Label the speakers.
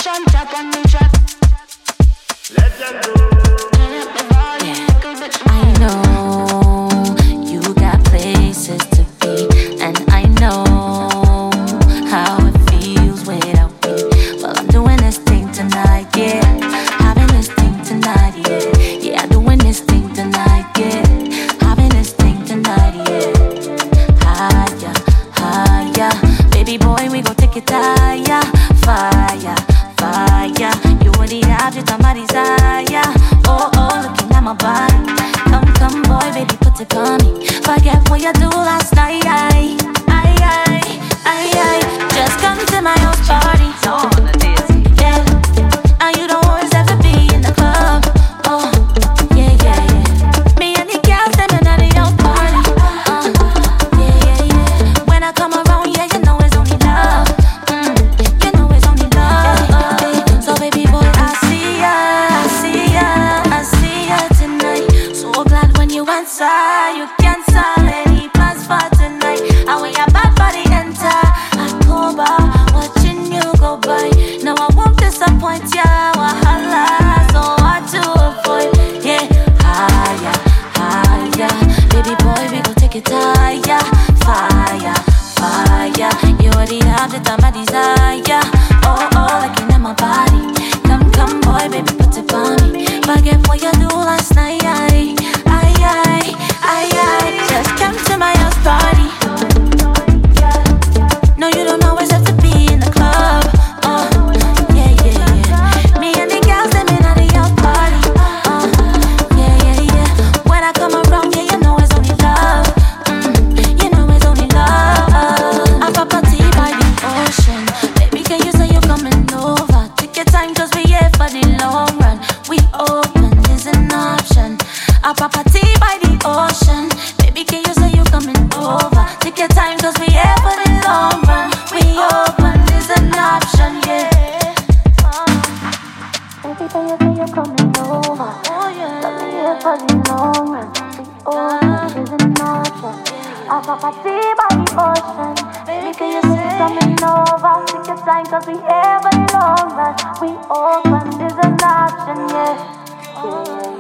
Speaker 1: Tap on the track. Let them go.
Speaker 2: I know you got places to be, and I know how it feels without me. Well, I'm doing this thing tonight, yeah. Having this thing tonight, yeah. Yeah, doing this thing tonight, yeah. Having this thing tonight, yeah. Higher, higher, baby boy, we gon' take it higher. Fire, fire, you are the object of my desire. Oh, oh, looking at my body. Come, come, boy, baby, put it on me. Forget what you do last night. Just come to my house party. Yeah, and you don't always have to be in the club. Oh, yeah, yeah, yeah. Me and the girls, them in the house party. Yeah, yeah, yeah. When I come around, yeah, you know it's only love. You know it's only love. So baby boy, I see ya tonight. So glad when you answer, you cancel any plans for tonight. And when your bad body enter, I go by, watching you go by. No, I won't disappoint ya, wahala, so hard to avoid. Yeah, higher, higher, baby boy, we gon' take it higher. Fire, fire, you are the object of my desire. Oh, oh, looking at my body. Come, come, boy, baby, put it on me. Forget what you do last night. Just come to my house party. No, you don't always have to be in the club. Oh, yeah, yeah, yeah. Me and the girls, them in the house party. Yeah, yeah, yeah. When I come around, yeah, you know it's only love. You know it's only love. I pop a tea by the ocean. Baby, can you say you're coming over? Take your time, cause we here for the long run. We open is an option. I pop a tea by the ocean. Baby, can you say you're coming over? Take your time, cause we here for the long run. We open is an option, yeah. Baby, can you say you're coming over? Oh, yeah. Cause we here for the long run. We open is an option. I pop a tea by the ocean. Baby, can you say you're coming over? Take your time, cause we here for the long run. We open is an option, yeah. Yeah.